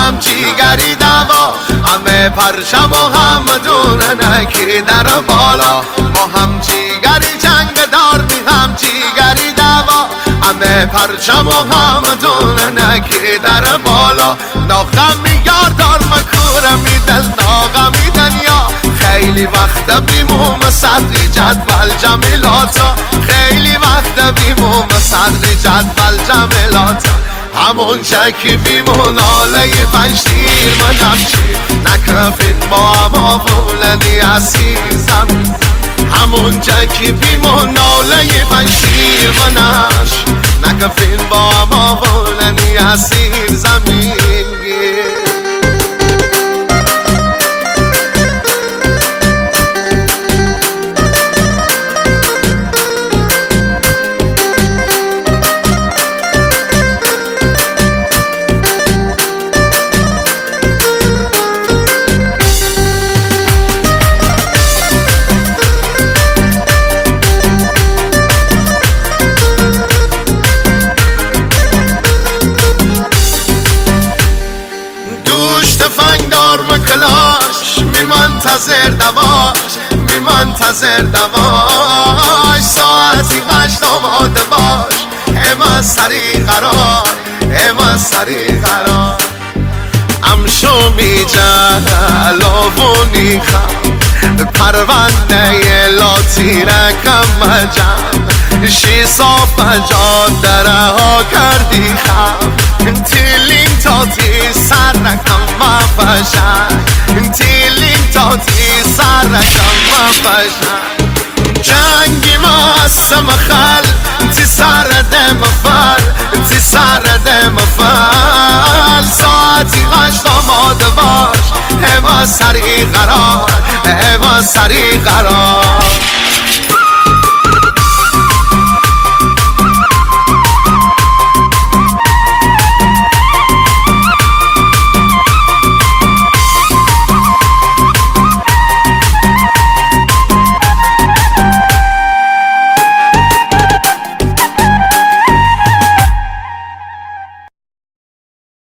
هم جیگری دوا، همه پرچم و هم دوننکی در بالا. با هم جیگری جنگ دار می هم جیگری دوا، همه پرچم و هم دوننکی در بالا. ناغمی یار دار مکورم میدل ناغمی دنیا، خیلی وقت بیموم صدری جدول جمیلاتا، خیلی وقت بیموم صدری جدول جمیلاتا. همون چکی بیمون آله پنجتیر منم چی نکرفین با هم آفولنی عزیزم. همون چکی بیمون آله پنجتیر منم نکرفین با هم آفولنی عزیزم. تفنگدار مکلاش میمنتظر دواش، میمنتظر دواش. ساعتی 8 آماده باش، اما سری قرار، اما سری قرار. امشو میجلوونی خم پرونده لاتیرکم مجم، شی صاف جادره ها کردی خم. تیلین تاتی سرکم مفشن، تیلین تاتی سرکم مفشن. جنگی ماسم خل تی سرد مفر، تی سرد مفر. ساعتی 8 آماده باش، اما سری قرار، اما سری قرار.